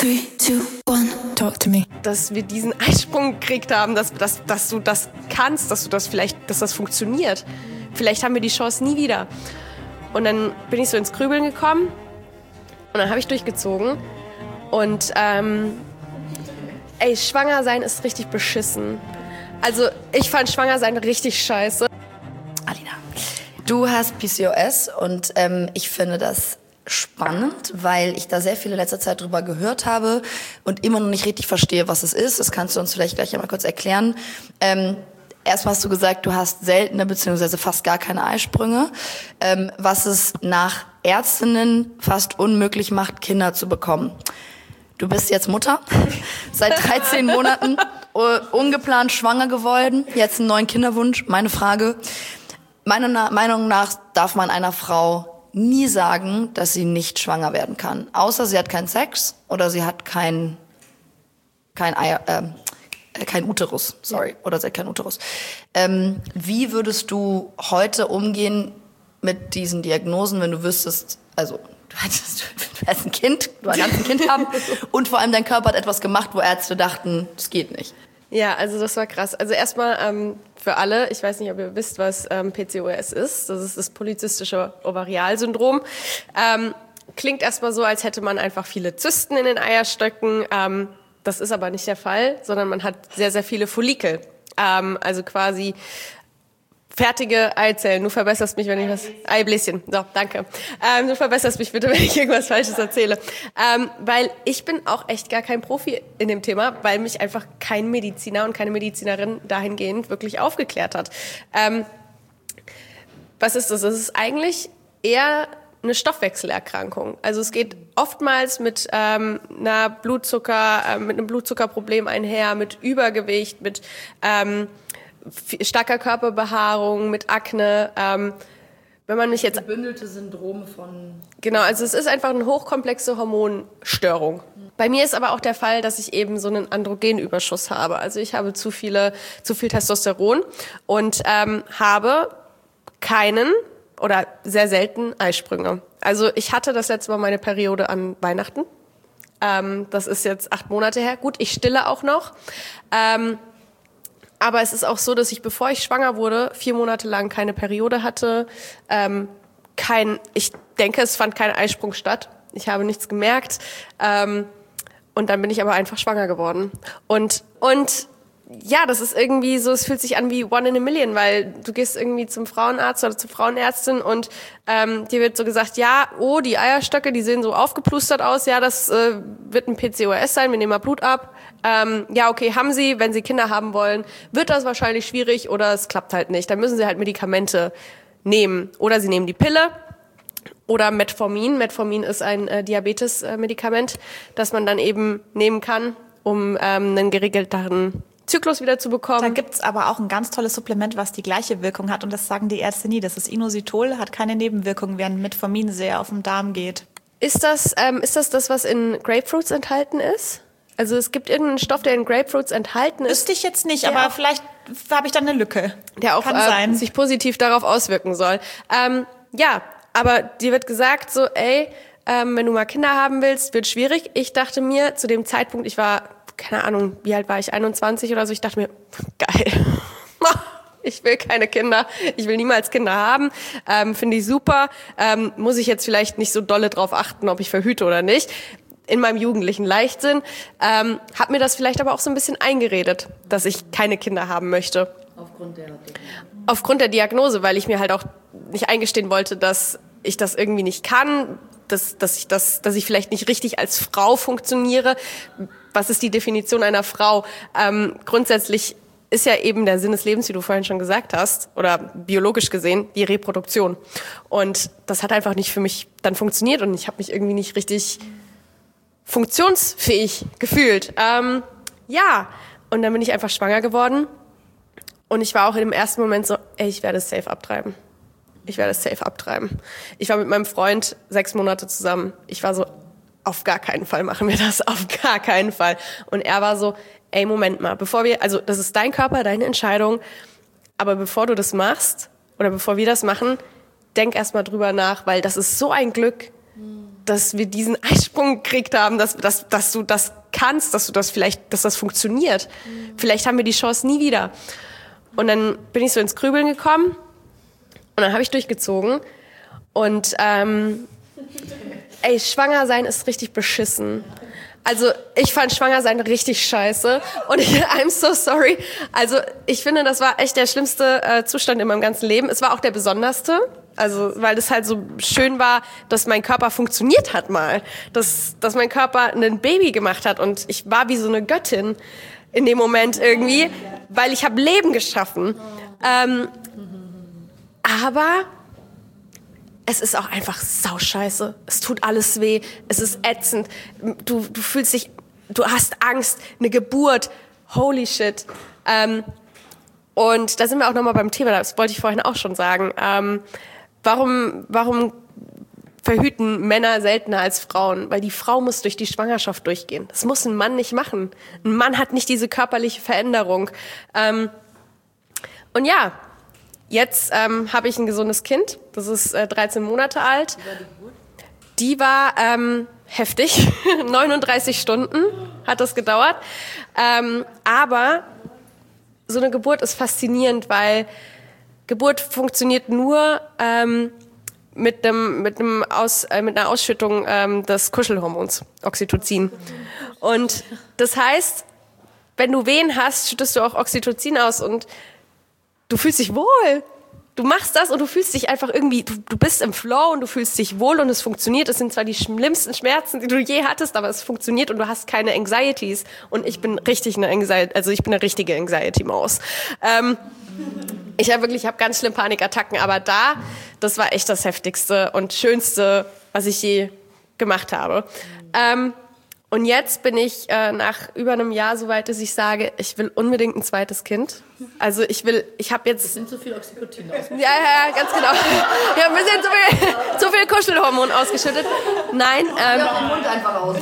3, 2, 1, talk to me. Dass wir diesen Eisprung gekriegt haben, dass du das kannst, dass das funktioniert. Vielleicht haben wir die Chance nie wieder. Und dann bin ich so ins Grübeln gekommen und dann habe ich durchgezogen. Und schwanger sein ist richtig beschissen. Also ich fand schwanger sein richtig scheiße. Alina, du hast PCOS und ich finde das spannend, weil ich da sehr viel in letzter Zeit drüber gehört habe und immer noch nicht richtig verstehe, was es ist. Das kannst du uns vielleicht gleich einmal kurz erklären. Erstmal hast du gesagt, du hast seltene bzw. fast gar keine Eisprünge, was es nach Ärztinnen fast unmöglich macht, Kinder zu bekommen. Du bist jetzt Mutter, seit 13 Monaten ungeplant schwanger geworden, jetzt einen neuen Kinderwunsch. Meine Frage, meiner Meinung nach darf man einer Frau nie sagen, dass sie nicht schwanger werden kann. Außer sie hat keinen Sex oder sie hat kein Uterus, oder sie hat keinen Uterus. Wie würdest du heute umgehen mit diesen Diagnosen, wenn du wüsstest, also du hast ein Kind, du kannst ein Kind haben und vor allem dein Körper hat etwas gemacht, wo Ärzte dachten, das geht nicht. Ja, also das war krass. Also erstmal für alle, ich weiß nicht, ob ihr wisst, was PCOS ist. Das ist das polyzystische Ovarialsyndrom. Klingt erstmal so, als hätte man einfach viele Zysten in den Eierstöcken. Das ist aber nicht der Fall, sondern man hat sehr, sehr viele Follikel. Also quasi fertige Eizellen. Du verbesserst mich, wenn ich was... Eibläschen. So, danke. Du verbesserst mich bitte, wenn ich irgendwas Falsches erzähle. Weil ich bin auch echt gar kein Profi in dem Thema, weil mich einfach kein Mediziner und keine Medizinerin dahingehend wirklich aufgeklärt hat. Was ist das? Das ist eigentlich eher eine Stoffwechselerkrankung. Also es geht oftmals mit mit einem Blutzuckerproblem einher, mit Übergewicht, mit starker Körperbehaarung, mit Akne. Wenn man mich jetzt Gebündelte Syndrome von... Genau, also es ist einfach eine hochkomplexe Hormonstörung. Bei mir ist aber auch der Fall, dass ich eben so einen Androgenüberschuss habe. Also ich habe zu viel Testosteron und habe keinen oder sehr selten Eisprünge. Also ich hatte das letzte Mal meine Periode an Weihnachten. Das ist jetzt 8 Monate her. Gut, ich stille auch noch. Aber es ist auch so, dass ich, bevor ich schwanger wurde, 4 Monate lang keine Periode hatte. Ich denke, es fand kein Eisprung statt. Ich habe nichts gemerkt. Und dann bin ich aber einfach schwanger geworden. Und ja, das ist irgendwie so, es fühlt sich an wie one in a million, weil du gehst irgendwie zum Frauenarzt oder zur Frauenärztin und dir wird so gesagt, ja, oh, die Eierstöcke, die sehen so aufgeplustert aus, ja, das wird ein PCOS sein, wir nehmen mal Blut ab. Ja, okay, haben Sie, wenn Sie Kinder haben wollen, wird das wahrscheinlich schwierig oder es klappt halt nicht. Dann müssen Sie halt Medikamente nehmen oder Sie nehmen die Pille oder Metformin. Metformin ist ein Diabetes-Medikament, das man dann eben nehmen kann, um einen geregelteren Zyklus wieder zu bekommen. Da gibt's aber auch ein ganz tolles Supplement, was die gleiche Wirkung hat und das sagen die Ärzte nie. Das ist Inositol, hat keine Nebenwirkungen, während Metformin sehr auf den Darm geht. Ist das, was in Grapefruits enthalten ist? Also es gibt irgendeinen Stoff, der in Grapefruits enthalten ist. Wüsste ich jetzt nicht, aber vielleicht habe ich da eine Lücke. Der auch sich positiv darauf auswirken soll. Ja, aber dir wird gesagt so, wenn du mal Kinder haben willst, wird schwierig. Ich dachte mir zu dem Zeitpunkt, ich war, keine Ahnung, wie alt war ich, 21 oder so, ich dachte mir, geil, ich will keine Kinder, ich will niemals Kinder haben, finde ich super, muss ich jetzt vielleicht nicht so dolle drauf achten, ob ich verhüte oder nicht. In meinem jugendlichen Leichtsinn, hat mir das vielleicht aber auch so ein bisschen eingeredet, dass ich keine Kinder haben möchte. Aufgrund der Diagnose, weil ich mir halt auch nicht eingestehen wollte, dass ich das irgendwie nicht kann, dass ich vielleicht nicht richtig als Frau funktioniere. Was ist die Definition einer Frau? Grundsätzlich ist ja eben der Sinn des Lebens, wie du vorhin schon gesagt hast, oder biologisch gesehen, die Reproduktion. Und das hat einfach nicht für mich dann funktioniert und ich habe mich irgendwie nicht richtig funktionsfähig gefühlt. Ja, und dann bin ich einfach schwanger geworden und ich war auch in dem ersten Moment so, ich werde es safe abtreiben. Ich war mit meinem Freund 6 Monate zusammen. Ich war so, auf gar keinen Fall machen wir das, auf gar keinen Fall. Und er war so, Moment mal, also das ist dein Körper, deine Entscheidung, aber bevor du das machst oder bevor wir das machen, denk erst mal drüber nach, weil das ist so ein Glück, dass wir diesen Eisprung gekriegt haben, dass du das kannst, dass das funktioniert. Vielleicht haben wir die Chance nie wieder. Und dann bin ich so ins Grübeln gekommen und dann habe ich durchgezogen. Und schwanger sein ist richtig beschissen. Also ich fand schwanger sein richtig scheiße und I'm so sorry. Also ich finde, das war echt der schlimmste Zustand in meinem ganzen Leben. Es war auch der besonderste, also weil das halt so schön war, dass mein Körper funktioniert hat mal, dass mein Körper ein Baby gemacht hat und ich war wie so eine Göttin in dem Moment irgendwie, weil ich habe Leben geschaffen. Aber es ist auch einfach sauscheiße. Es tut alles weh. Es ist ätzend. Du fühlst dich, du hast Angst. Eine Geburt. Holy shit. Und da sind wir auch nochmal beim Thema. Das wollte ich vorhin auch schon sagen. Warum verhüten Männer seltener als Frauen? Weil die Frau muss durch die Schwangerschaft durchgehen. Das muss ein Mann nicht machen. Ein Mann hat nicht diese körperliche Veränderung. Und ja, jetzt habe ich ein gesundes Kind. Das ist 13 Monate alt. Die war heftig. 39 Stunden hat das gedauert. Aber so eine Geburt ist faszinierend, weil Geburt funktioniert nur mit einer Ausschüttung des Kuschelhormons, Oxytocin. Und das heißt, wenn du Wehen hast, schüttest du auch Oxytocin aus und du fühlst dich wohl. Du machst das und du fühlst dich einfach irgendwie, du bist im Flow und du fühlst dich wohl und es funktioniert. Es sind zwar die schlimmsten Schmerzen, die du je hattest, aber es funktioniert und du hast keine Anxieties. Und ich bin richtig eine richtige Anxiety-Maus. Ich habe ganz schlimme Panikattacken, aber das war echt das Heftigste und Schönste, was ich je gemacht habe. Und jetzt bin ich nach über einem Jahr so weit, dass ich sage, ich will unbedingt ein zweites Kind. Also ich habe jetzt... Es nimmt so viel Oxytocin aus. Ja, ganz genau. Ich habe ein bisschen zu viel Kuschelhormon ausgeschüttet. Nein. Den Mund einfach aus.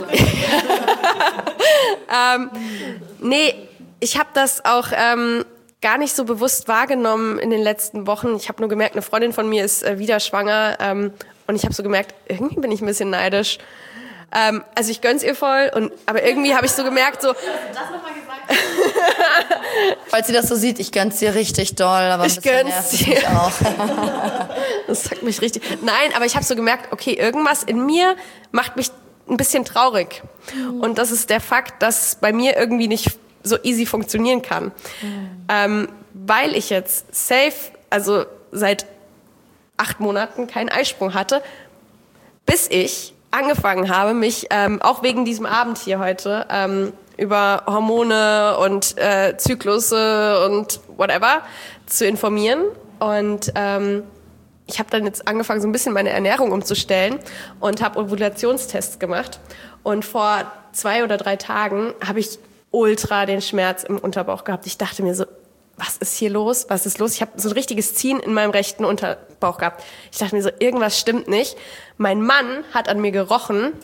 Nee, ich habe das auch gar nicht so bewusst wahrgenommen in den letzten Wochen. Ich habe nur gemerkt, eine Freundin von mir ist wieder schwanger und ich habe so gemerkt, irgendwie bin ich ein bisschen neidisch. Also ich gönn's ihr voll, aber irgendwie habe ich so gemerkt, so... Hast du das nochmal gesagt? Falls sie das so sieht, ich gönn's dir richtig doll, aber ich gönn's dir auch. Das sagt mich richtig... Nein, aber ich habe so gemerkt, okay, irgendwas in mir macht mich ein bisschen traurig. Und das ist der Fakt, dass es bei mir irgendwie nicht so easy funktionieren kann. Weil ich jetzt also seit 8 Monaten keinen Eisprung hatte, bis ich angefangen habe, mich auch wegen diesem Abend hier heute über Hormone und Zyklusse und whatever zu informieren. Und ich habe dann jetzt angefangen, so ein bisschen meine Ernährung umzustellen und habe Ovulationstests gemacht. Und vor 2 oder 3 Tagen habe ich ultra den Schmerz im Unterbauch gehabt. Ich dachte mir so, was ist hier los? Was ist los? Ich habe so ein richtiges Ziehen in meinem rechten Unterbauch gehabt. Ich dachte mir so, irgendwas stimmt nicht. Mein Mann hat an mir gerochen.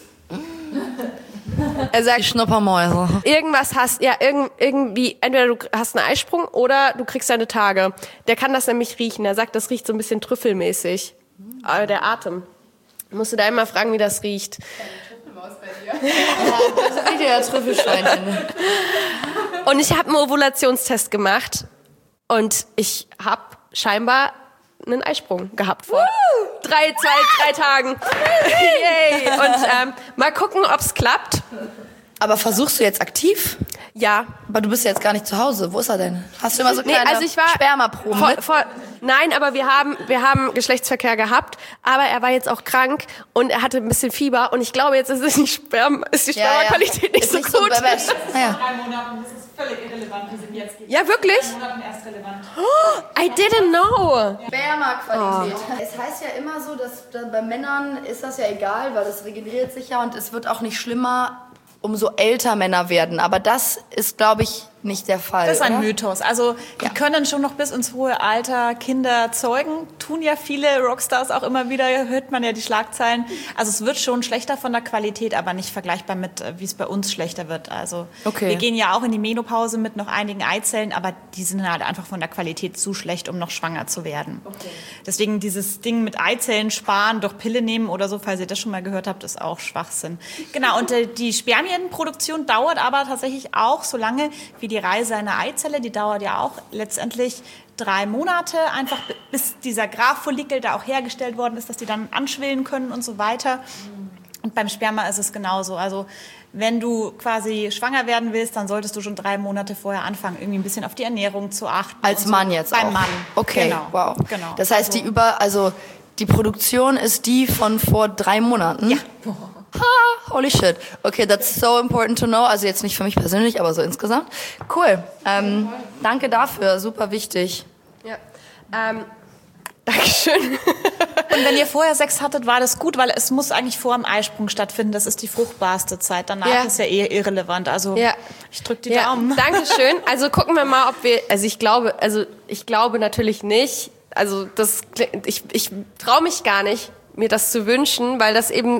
Er sagt, die Schnuppermäuse. Irgendwas hast, ja, irgendwie, entweder du hast einen Eisprung oder du kriegst deine Tage. Der kann das nämlich riechen. Er sagt, das riecht so ein bisschen trüffelmäßig. Aber der Atem. Musst du da immer fragen, wie das riecht. Das ist ja Trüffelschweinchen. Und ich habe einen Ovulationstest gemacht und ich habe scheinbar einen Eisprung gehabt vor 3 Tagen. Yay. Und mal gucken, ob's klappt. Aber versuchst du jetzt aktiv? Ja. Aber du bist ja jetzt gar nicht zu Hause. Wo ist er denn? Hast du immer so kleine Spermaproben mit? Nein, aber wir haben Geschlechtsverkehr gehabt, aber er war jetzt auch krank und er hatte ein bisschen Fieber und ich glaube, jetzt ist die Spermaqualität nicht so gut. 3 Monaten, das ist völlig irrelevant. Wir sind jetzt ja, wirklich? 3 Monaten erst relevant. Oh, I didn't know. Spermaqualität. Es heißt ja immer so, dass bei Männern ist das ja egal, weil das regeneriert sich ja und es wird auch nicht schlimmer, umso älter Männer werden. Aber das ist, glaube ich, nicht der Fall. Das ist ein oder? Mythos. Also die können schon noch bis ins hohe Alter Kinder zeugen. Tun ja viele Rockstars auch immer wieder, hört man ja die Schlagzeilen. Also es wird schon schlechter von der Qualität, aber nicht vergleichbar mit, wie es bei uns schlechter wird. Also wir gehen ja auch in die Menopause mit noch einigen Eizellen, aber die sind halt einfach von der Qualität zu schlecht, um noch schwanger zu werden. Okay. Deswegen dieses Ding mit Eizellen sparen, durch Pille nehmen oder so, falls ihr das schon mal gehört habt, ist auch Schwachsinn. Genau, und die Spermienproduktion dauert aber tatsächlich auch so lange wie die Reise einer Eizelle, die dauert ja auch letztendlich 3 Monate, einfach bis dieser Graph-Follikel da auch hergestellt worden ist, dass die dann anschwillen können und so weiter. Und beim Sperma ist es genauso. Also wenn du quasi schwanger werden willst, dann solltest du schon 3 Monate vorher anfangen, irgendwie ein bisschen auf die Ernährung zu achten. Als Mann jetzt beim auch? Mann. Okay, genau. Wow. Genau. Das heißt, die Produktion ist die von vor 3 Monaten? Ja. Holy shit. Okay, that's so important to know. Also jetzt nicht für mich persönlich, aber so insgesamt. Cool. Danke dafür. Super wichtig. Ja. Dankeschön. Und wenn ihr vorher Sex hattet, war das gut, weil es muss eigentlich vor dem Eisprung stattfinden. Das ist die fruchtbarste Zeit. Danach ist ja irrelevant. Also ich drücke die Daumen. Dankeschön. Also gucken wir mal, ob wir. Also ich glaube natürlich nicht. Also ich traue mich gar nicht, mir das zu wünschen, weil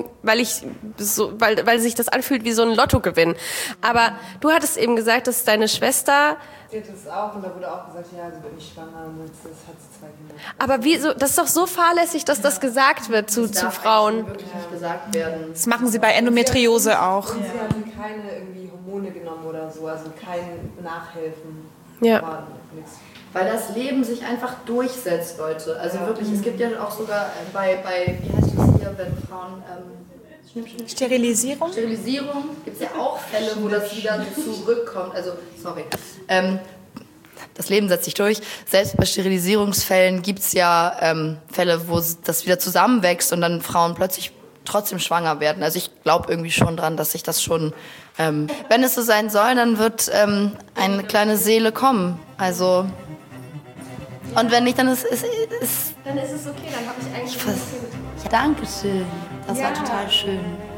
sich das anfühlt wie so ein Lottogewinn. Aber du hattest eben gesagt, dass deine Schwester. Die hat das auch und da wurde auch gesagt, ja, sie wird nicht schwanger und jetzt hat sie 2 Kinder. Aber wieso? Das ist doch so fahrlässig, dass das gesagt wird zu Frauen. Wirklich nicht gesagt werden. Das machen sie bei Endometriose auch. Und sie hatten keine irgendwie Hormone genommen oder so, also kein Nachhelfen. Ja. War nichts. Weil das Leben sich einfach durchsetzt, Leute. Also wirklich, es gibt ja auch sogar bei wie heißt das hier, wenn Frauen Sterilisierung? Sterilisierung gibt es ja auch Fälle, wo das wieder zurückkommt. Also, sorry. Das Leben setzt sich durch. Selbst bei Sterilisierungsfällen gibt es ja Fälle, wo das wieder zusammenwächst und dann Frauen plötzlich trotzdem schwanger werden. Also ich glaube irgendwie schon dran, dass sich das schon, wenn es so sein soll, dann wird eine kleine Seele kommen. Also, und wenn nicht, dann ist Dann ist es okay, dann habe ich eigentlich. Dankeschön. Das war total schön.